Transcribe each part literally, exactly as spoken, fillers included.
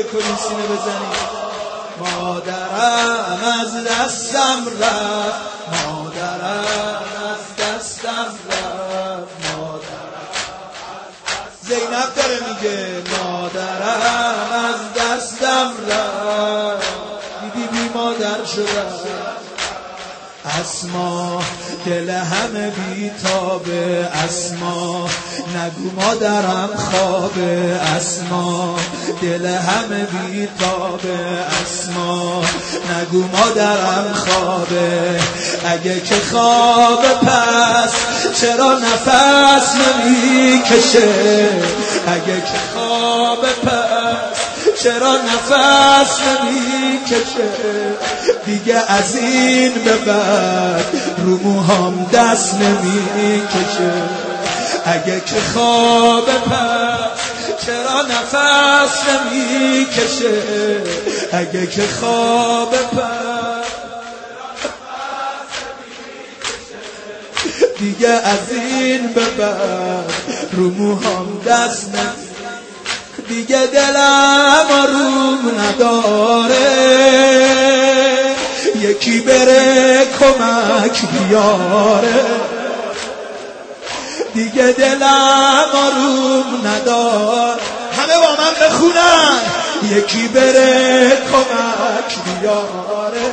کنی سینه بزنی. مادرم از دستم رفت، مادرم از دستم رفت، مادرم زینب داره میگه مادرم از دستم رفت، دیدی بی مادر شدم. اسما دل همه بیتابه، اسما نگو مادرم خوابه، اسما دل همه بیتابه، اسما نگو مادرم خوابه. اگه که خواب پس چرا نفس نمیکشه، اگه که خواب پس چرا نفس نمیکشه. دیگه از این به بعد رو موهام دست نمیکشه. اگه که خواب پس چرا نفس نمیکشه، اگه که خواب پس دیگه از این به بعد رو موهام دست نمیکشه. دیگه دلم آروم نداره، یکی بره کمک بیاره. دیگه دلم آروم نداره، همه با من بخونن. یکی بره کمک بیاره.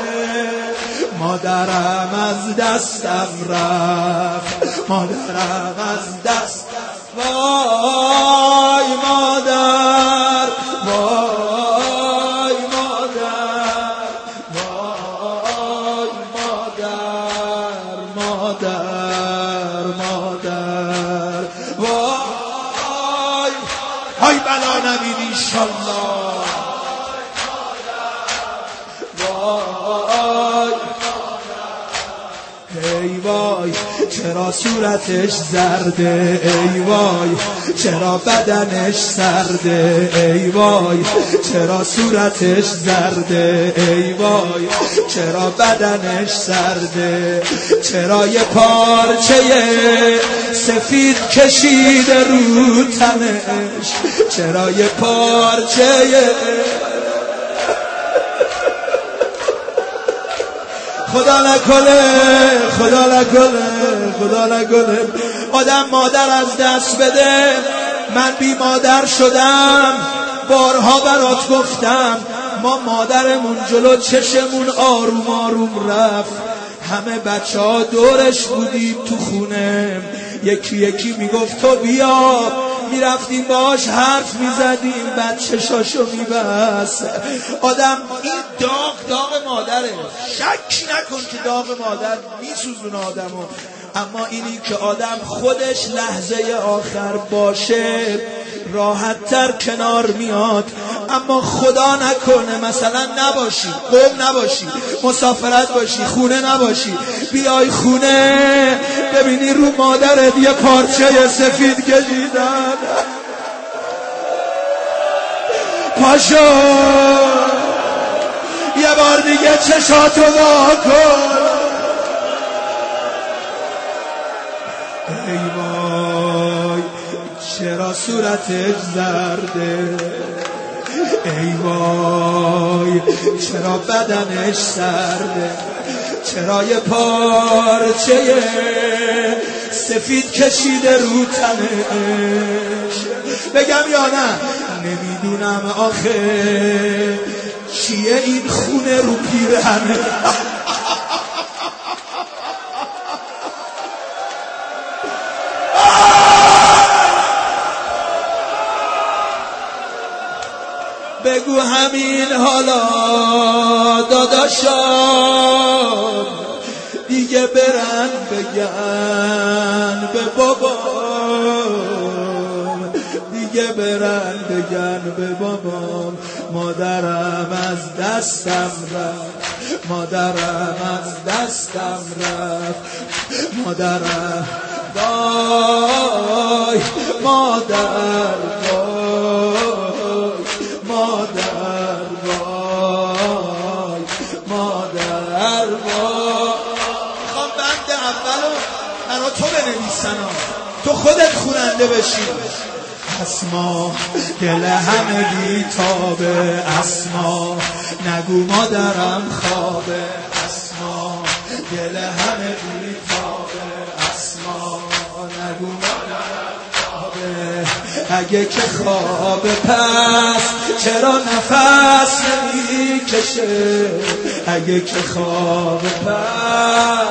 مادرم از دستم رفت، مادرم از دست. وای مادر، وای مادر، وای مادر، مادر، مادر، وای های بلا نبید انشالله. وای ای وای چرا صورتش زرده، ای وای چرا بدنش سرده، ای وای چرا صورتش زرده، ای وای چرا بدنش سرده. چرا یه پارچه سفید کشیده رو تنش، چرا یه پارچه. خدا نکنه، خدا نکنه، خدا نکنه آدم مادر از دست بده. من بی مادر شدم، بارها برات گفتم. ما مادرمون جلو چشمون آروم آروم رفت. همه بچه ها دورش بودیم تو خونه، یکی یکی میگفت تو بیا، میرفتیم باش حرف میزدیم، بعد چشاشو میبست. آدم این داغ داغ مادره، شکی نکن که داغ مادر میسوزونه آدمو. اما اینی که آدم خودش لحظه آخر باشه راحت تر کنار میاد. اما خدا نکنه مثلا نباشی، قوم نباشی، مسافرت باشی، خونه نباشی، بیای خونه ببینی رو مادرت یه پارچه سفید کشیدن. پاشو یه بار دیگه چشاتو وا کن. ای وای چرا صورتش زرده، ای وای چرا بدنش سرده، چرا یه پارچه سفید کشیده رو تنش. بگم یا نه نمیدونم آخه چیه این خونه رو پیرهنه. بگو همین حالا داداشان دیگه برن بگن به بابام، دیگه برن بگن به بابام مادرم از دستم رفت، مادرم از دستم رفت، مادرم وای مادر وای مادر وای مادر وای. میخوام بند اولو برا تو بنویسن، تو خودت خوننده بشی. اسما دل همه بیتابه اسما نگو مادرم خوابه اسما دل همه بیتابه اسما نگو مادرم خوابه اگه که خوابه پس چرا نفس نمیکشه اگه که خوابه پس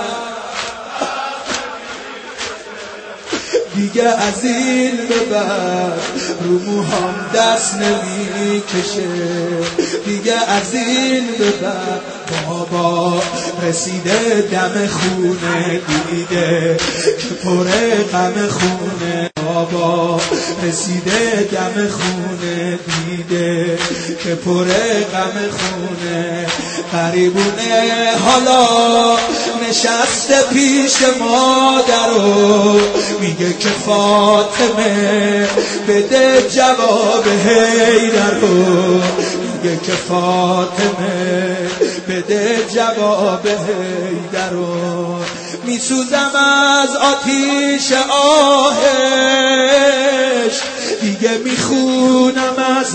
دیگه از این به بعد رو موهام دست نمی کشه دیگه از این به بعد بابا رسیده دم خونه دیده که پر غم خونه بابا رسیده دم خونه دیده که پر غم خونه غریبونه حالا نشسته پیش مادرو میگه که فاطمه بده جواب حیدرو میگه که فاطمه بده جواب حیدرو میسوزم از آتیش آهش دیگه میخونم از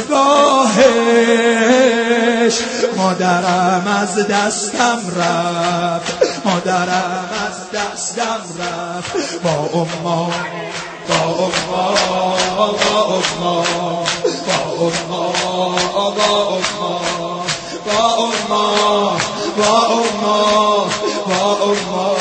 نگاهش مادرم از دستم رفت مادرم از دستم رفت با اما با اما با اما با اما با اما با اما با اما با اما